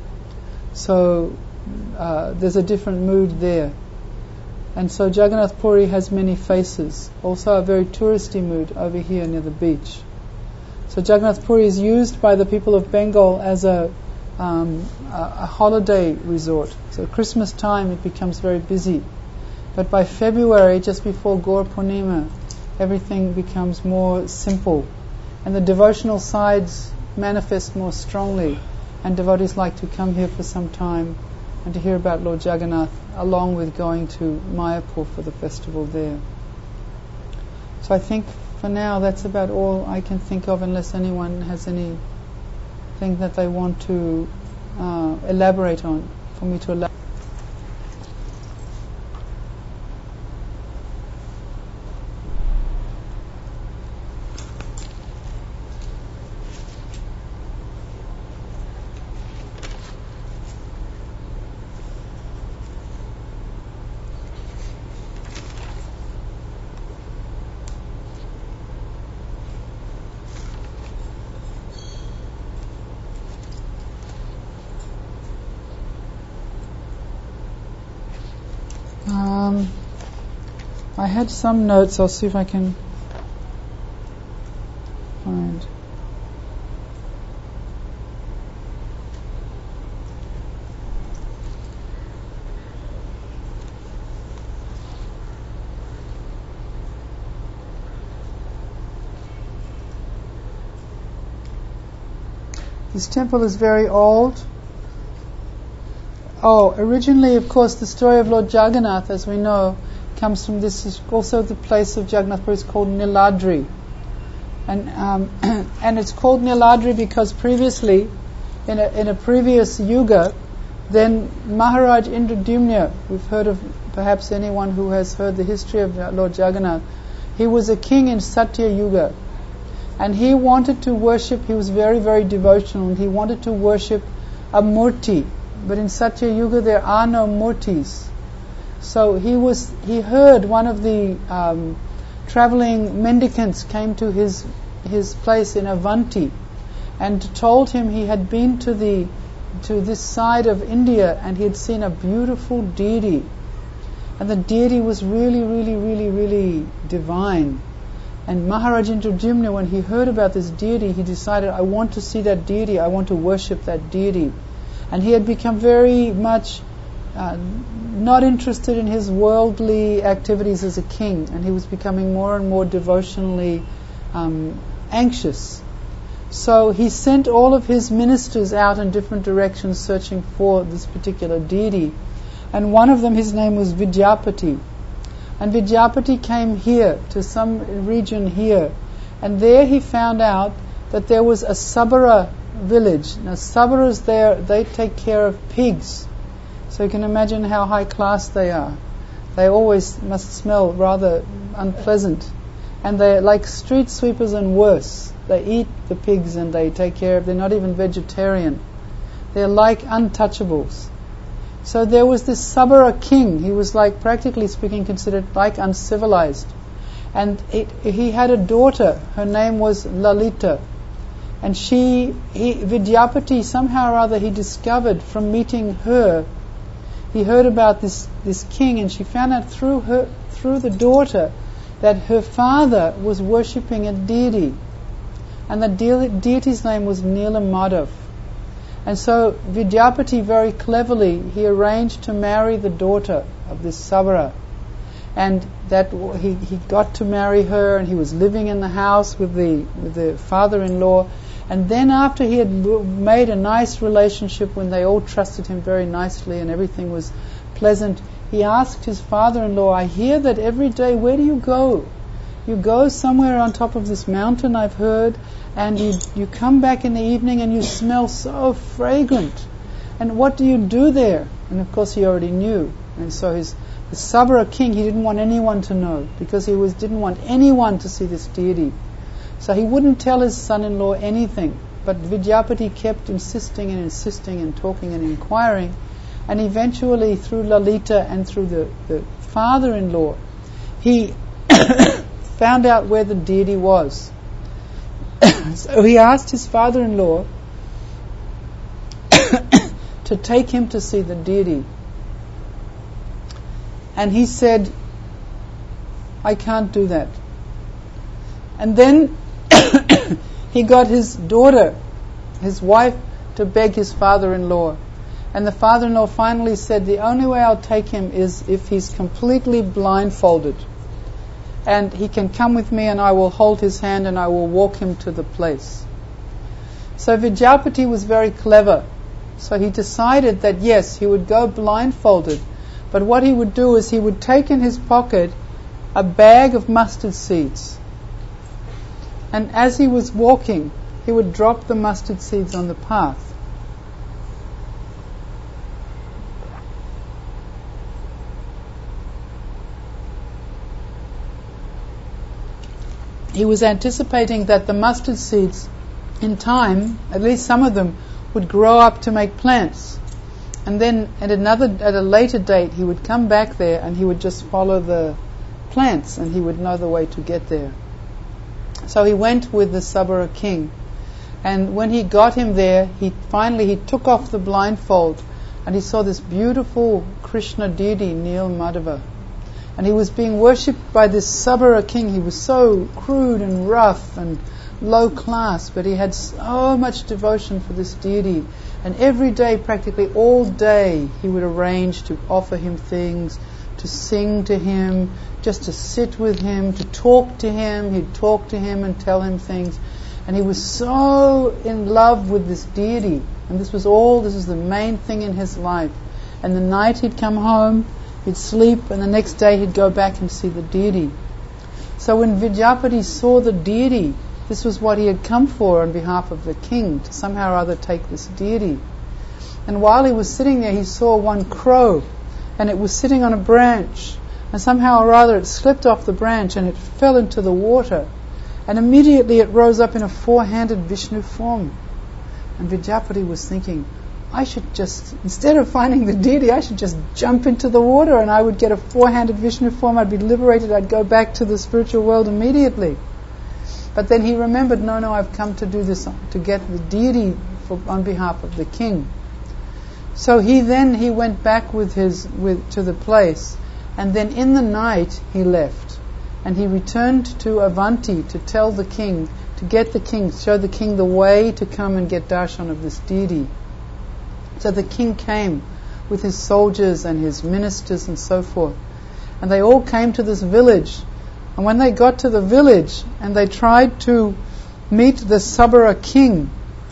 So uh, there's a different mood there. And so Jagannath Puri has many faces. Also a very touristy mood over here near the beach. So Jagannath Puri is used by the people of Bengal as a, um, a, a holiday resort. So Christmas time it becomes very busy. But by February, just before Gaur Purnima, everything becomes more simple. And the devotional sides manifest more strongly. And devotees like to come here for some time and to hear about Lord Jagannath, along with going to Mayapur for the festival there. So I think for now that's about all I can think of, unless anyone has anything that they want to uh, elaborate on, for me to elaborate. Um, I had some notes. I'll see if I can find. This temple is very old. Oh, originally, of course, the story of Lord Jagannath, as we know, comes from this. Is also the place of Jagannath, but it's called Niladri, and um, and it's called Niladri because previously, in a in a previous yuga, then Maharaj Indradyumna, we've heard of perhaps anyone who has heard the history of Lord Jagannath, he was a king in Satya Yuga, and he wanted to worship. He was very very devotional, and he wanted to worship a murti. But in Satya Yuga there are no murtis. So he was. He heard one of the um, traveling mendicants came to his his place in Avanti, and told him he had been to the to this side of India and he had seen a beautiful deity, and the deity was really, really, really, really divine. And Maharaj Indradyumna, when he heard about this deity, he decided, I want to see that deity. I want to worship that deity. And he had become very much uh, not interested in his worldly activities as a king, and he was becoming more and more devotionally um, anxious. So he sent all of his ministers out in different directions searching for this particular deity. And one of them, his name was Vidyapati. And Vidyapati came here, to some region here, and there he found out that there was a Sabara village. Now Sabaras there, they take care of pigs. So you can imagine how high class they are. They always must smell rather unpleasant. And they're like street sweepers and worse. They eat the pigs and they take care of, they're not even vegetarian. They're like untouchables. So there was this Sabara king. He was like, practically speaking, considered like uncivilized. And it, he had a daughter. Her name was Lalita. And she, he, Vidyapati, somehow or other, he discovered from meeting her, he heard about this, this king, and she found out through her, through the daughter, that her father was worshipping a deity. And the de- deity's name was Neelam Madhav. And so Vidyapati, very cleverly, he arranged to marry the daughter of this Sabara. And that he, he got to marry her, and he was living in the house with the with the father-in-law. And then after he had made a nice relationship, when they all trusted him very nicely and everything was pleasant, he asked his father-in-law, I hear that every day, where do you go? You go somewhere on top of this mountain, I've heard, and you, you come back in the evening and you smell so fragrant. And what do you do there? And of course he already knew. And so his the Sabara king, he didn't want anyone to know, because he was didn't want anyone to see this deity. So he wouldn't tell his son-in-law anything. But Vidyapati kept insisting and insisting and talking and inquiring. And eventually, through Lalita and through the, the father-in-law, he found out where the deity was. So he asked his father-in-law to take him to see the deity. And he said, I can't do that. And then he got his daughter, his wife, to beg his father-in-law. And the father-in-law finally said, the only way I'll take him is if he's completely blindfolded. And he can come with me and I will hold his hand and I will walk him to the place. So Vidyapati was very clever. So he decided that yes, he would go blindfolded. But what he would do is he would take in his pocket a bag of mustard seeds. And as he was walking, he would drop the mustard seeds on the path. He was anticipating that the mustard seeds, in time, at least some of them, would grow up to make plants. And then at another, at a later date, he would come back there and he would just follow the plants and he would know the way to get there. So he went with the Sabara king. And when he got him there, he finally, he took off the blindfold and he saw this beautiful Krishna deity, Neel Madhava. And he was being worshipped by this Sabara king. He was so crude and rough and low class, but he had so much devotion for this deity. And every day, practically all day, he would arrange to offer him things, to sing to him, just to sit with him, to talk to him. He'd talk to him and tell him things. And he was so in love with this deity, and this was all, this was the main thing in his life. And the night he'd come home, he'd sleep, and the next day he'd go back and see the deity. So when Vidyapati saw the deity, this was what he had come for on behalf of the king, to somehow or other take this deity. And while he was sitting there, he saw one crow, and it was sitting on a branch, and somehow or other it slipped off the branch and it fell into the water. And immediately it rose up in a four-handed Vishnu form. And Vidyapati was thinking, I should just, instead of finding the deity, I should just jump into the water and I would get a four-handed Vishnu form, I'd be liberated, I'd go back to the spiritual world immediately. But then he remembered, no, no, I've come to do this, to get the deity for, on behalf of the king. So he then, he went back with his, with, to the place, and then in the night he left. And he returned to Avanti to tell the king, to get the king, show the king the way to come and get darshan of this deity. So the king came with his soldiers and his ministers and so forth. And they all came to this village. And when they got to the village and they tried to meet the Sabara king,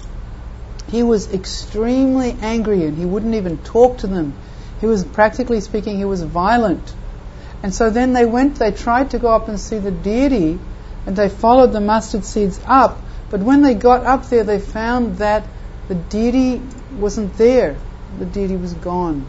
he was extremely angry and he wouldn't even talk to them. He was, practically speaking, he was violent. And so then they went, they tried to go up and see the deity, and they followed the mustard seeds up. But when they got up there, they found that the deity wasn't there. The deity was gone.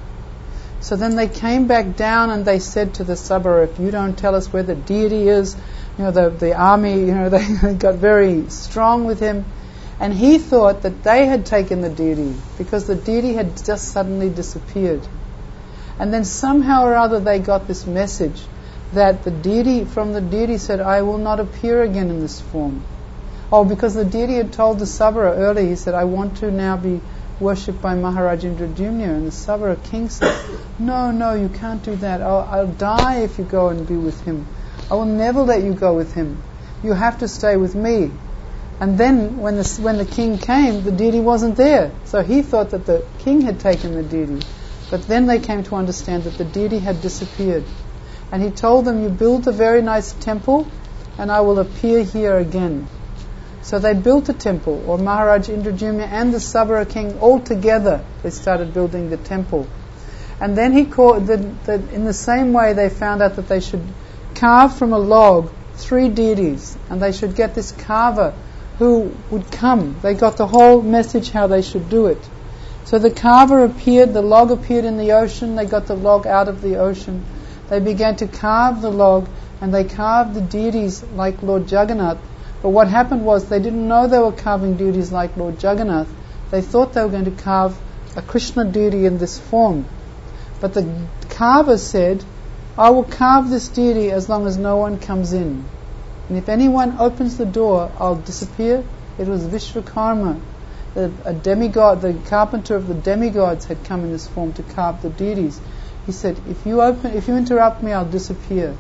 So then they came back down and they said to the Sabara, if you don't tell us where the deity is, you know, the, the army, you know, they, they got very strong with him. And he thought that they had taken the deity, because the deity had just suddenly disappeared. And then somehow or other they got this message that the deity, from the deity said, I will not appear again in this form. Oh, because the deity had told the Sabara earlier, he said, I want to now be worshipped by Maharaj Indradyumna. And the Sabara king said, no, no, you can't do that. I'll, I'll die if you go and be with him. I will never let you go with him. You have to stay with me. And then when the, when the king came, the deity wasn't there. So he thought that the king had taken the deity. But then they came to understand that the deity had disappeared. And he told them, you build a very nice temple and I will appear here again. So they built a temple, or Maharaj Indradyumna and the Sabara king all together, they started building the temple. And then he called, the, the, in the same way they found out that they should carve from a log three deities, and they should get this carver who would come. They got the whole message how they should do it. So the carver appeared, the log appeared in the ocean, they got the log out of the ocean. They began to carve the log, and they carved the deities like Lord Jagannath. But what happened was, they didn't know they were carving deities like Lord Jagannath. They thought they were going to carve a Krishna deity in this form. But the carver said, I will carve this deity as long as no one comes in. And if anyone opens the door, I'll disappear. It was Vishvakarma. The, a demigod, the carpenter of the demigods had come in this form to carve the deities. He said, if you open, if you interrupt me, I'll disappear.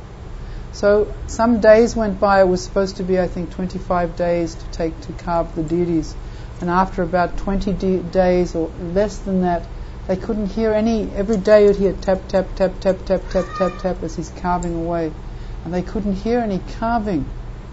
So some days went by. It was supposed to be, I think, twenty-five days to take to carve the deities. And after about twenty de- days or less than that, they couldn't hear any. Every day you'd hear tap, tap, tap, tap, tap, tap, tap, tap as he's carving away. And they couldn't hear any carving.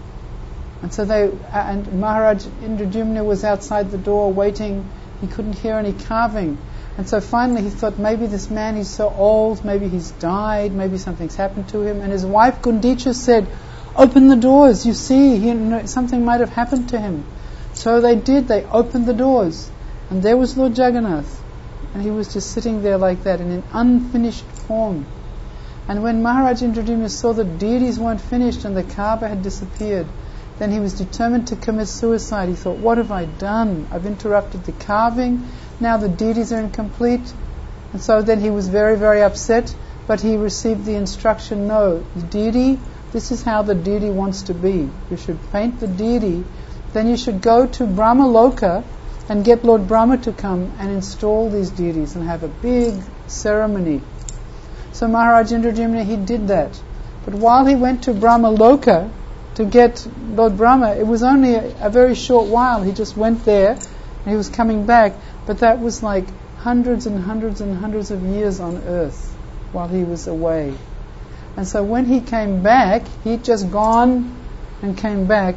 And so they, and Maharaj Indradyumna was outside the door waiting. He couldn't hear any carving. And so finally he thought, maybe this man, he's so old, maybe he's died, maybe something's happened to him. And his wife Gundicha said, open the doors, you see, he, something might have happened to him. So they did, they opened the doors. And there was Lord Jagannath. And he was just sitting there like that in an unfinished form. And when Maharaj Indradyumna saw the deities weren't finished and the Kaaba had disappeared, then he was determined to commit suicide. He thought, what have I done? I've interrupted the carving. Now the deities are incomplete. And so then he was very, very upset. But he received the instruction, no, the deity, this is how the deity wants to be. You should paint the deity. Then you should go to Brahma Loka and get Lord Brahma to come and install these deities and have a big ceremony. So Maharaj Indradyumna, he did that. But while he went to Brahma Loka to get Lord Brahma, it was only a, a very short while. He just went there and he was coming back. But that was like hundreds and hundreds and hundreds of years on earth while he was away. And so when he came back, he'd just gone and came back,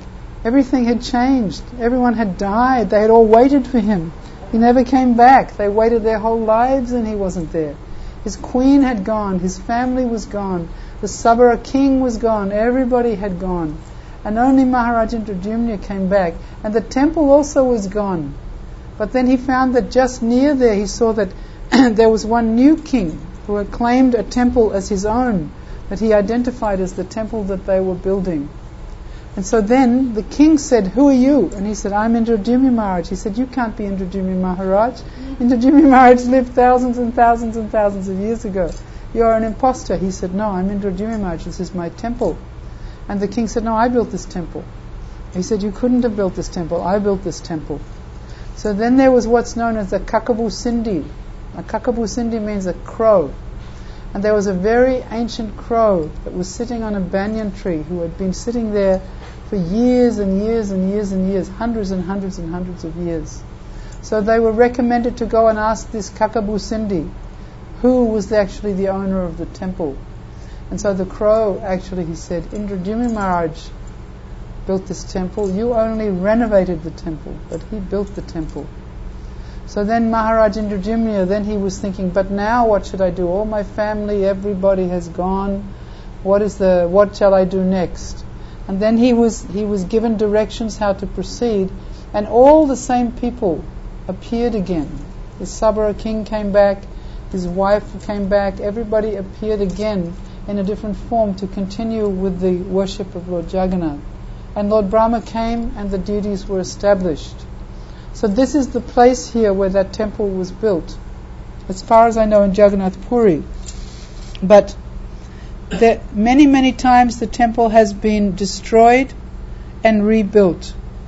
Everything had changed. Everyone had died. They had all waited for him. He never came back. They waited their whole lives and he wasn't there. His queen had gone. His family was gone. The Sabara king was gone. Everybody had gone. And only Maharaj Indradyumna came back. And the temple also was gone. But then he found that just near there he saw that there was one new king who had claimed a temple as his own, that he identified as the temple that they were building. And so then the king said, "Who are you?" And he said, "I'm Indradyumna Maharaj." He said, "You can't be Indradyumna Maharaj. Indradyumna Maharaj lived thousands and thousands and thousands of years ago. You are an imposter." He said, "No, I'm Indradyumna Maharaj. This is my temple." And the king said, "No, I built this temple." He said, "You couldn't have built this temple. I built this temple." So then there was what's known as the Kakabu Sindhi. A Kakabu Sindhi means a crow. And there was a very ancient crow that was sitting on a banyan tree who had been sitting there for years and years and years and years, hundreds and hundreds and hundreds of years. So they were recommended to go and ask this Kakabu Sindhi who was actually the owner of the temple. And so the crow actually, he said, "Indradyumna Maharaj built this temple. You only renovated the temple, but he built the temple." So then Maharaj Indradyumna, then he was thinking, "But now what should I do? All my family, everybody has gone. What is the? What shall I do next?" And then he was he was given directions how to proceed, and all the same people appeared again. The Sabara king came back, his wife came back. Everybody appeared again in a different form to continue with the worship of Lord Jagannath. And Lord Brahma came and the deities were established. So this is the place here where that temple was built, as far as I know, in Jagannath Puri. But there, many, many times the temple has been destroyed and rebuilt.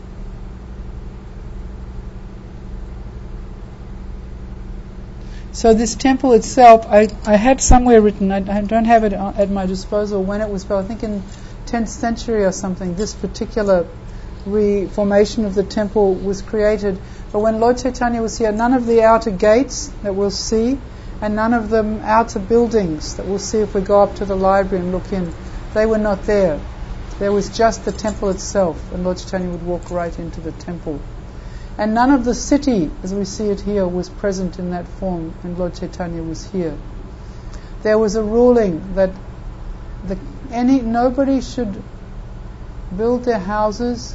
So this temple itself, I, I had somewhere written, I, I don't have it at my disposal when it was built, I think in tenth century or something, this particular reformation of the temple was created. But when Lord Chaitanya was here, none of the outer gates that we'll see, and none of the outer buildings that we'll see if we go up to the library and look in, they were not there. There was just the temple itself, and Lord Chaitanya would walk right into the temple. And none of the city, as we see it here, was present in that form when Lord Chaitanya was here. There was a ruling that the, any nobody should build their houses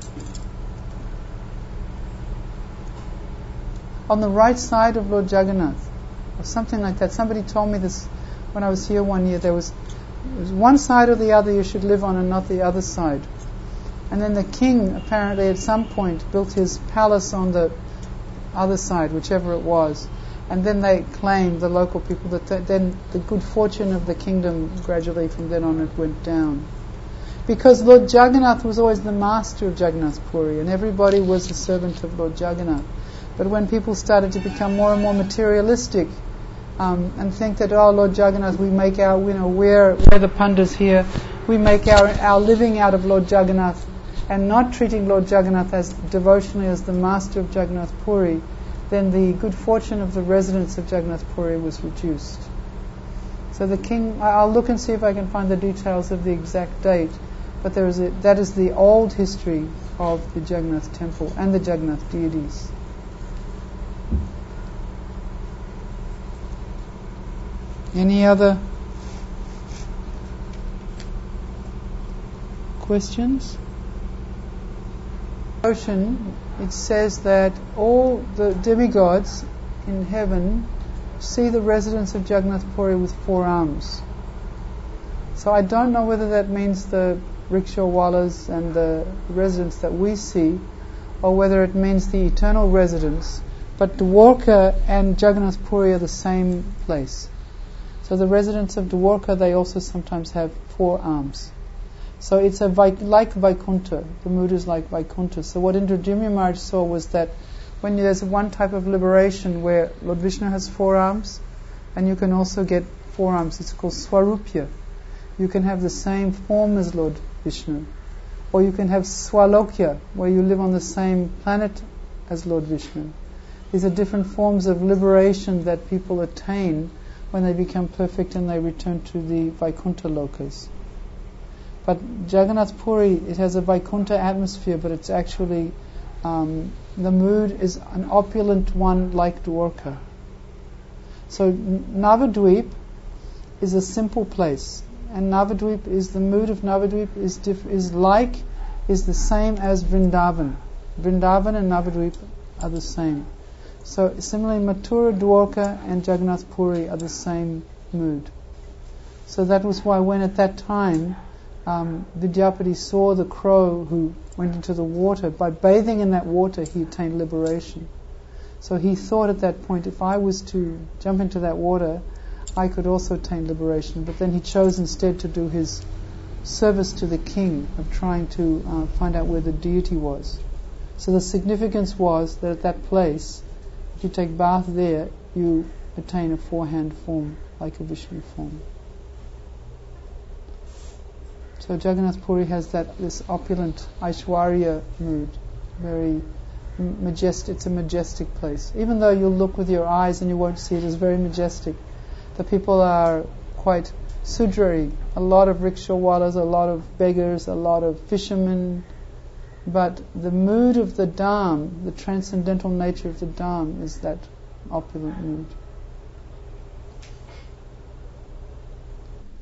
on the right side of Lord Jagannath, or something like that. Somebody told me this when I was here one year. There was, there was one side or the other you should live on, and not the other side. And then the king apparently at some point built his palace on the other side, whichever it was. And then they claimed, the local people, that th- then the good fortune of the kingdom gradually from then on it went down. Because Lord Jagannath was always the master of Jagannath Puri, and everybody was a servant of Lord Jagannath. But when people started to become more and more materialistic, um, and think that, oh, Lord Jagannath, we make our, you know, we're, we're the pandas here, we make our, our living out of Lord Jagannath, and not treating Lord Jagannath as devotionally as the master of Jagannath Puri, then the good fortune of the residents of Jagannath Puri was reduced. So the king, I'll look and see if I can find the details of the exact date, but there is a, that is the old history of the Jagannath temple and the Jagannath deities. Any other questions? Ocean, it says that all the demigods in heaven see the residents of Jagannath Puri with four arms. So I don't know whether that means the rickshawwalas and the residents that we see, or whether it means the eternal residents. But Dwarka and Jagannath Puri are the same place. So the residents of Dwarka, they also sometimes have four arms. So it's a like Vaikuntha. The mood is like Vaikuntha. So what Indradyumna Maharaj saw was that when there's one type of liberation where Lord Vishnu has four arms, and you can also get four arms, it's called Swarupya. You can have the same form as Lord Vishnu. Or you can have Swalokya, where you live on the same planet as Lord Vishnu. These are different forms of liberation that people attain when they become perfect and they return to the Vaikuntha lokas. But Jagannath Puri, it has a Vaikuntha atmosphere, but it's actually, um, the mood is an opulent one like Dwarka. So Navadvip is a simple place, and Navadvip is, the mood of Navadvip is diff- is like, is the same as Vrindavan. Vrindavan and Navadvip are the same. So similarly, Mathura, Dwarka and Jagannath Puri are the same mood. So that was why when at that time um, Vidyapati saw the crow who went into the water, by bathing in that water he attained liberation. So he thought at that point, if I was to jump into that water, I could also attain liberation. But then he chose instead to do his service to the king of trying to uh, find out where the deity was. So the significance was that at that place, if you take bath there, you attain a four-hand form, like a Vishnu form. So Jagannath Puri has that this opulent Aishwarya mood, very majestic. It's a majestic place. Even though you'll look with your eyes and you won't see it, it's very majestic. The people are quite sudrari, a lot of rickshaw-wallahs, a lot of beggars, a lot of fishermen. But the mood of the Dham, the transcendental nature of the Dham, is that opulent mood.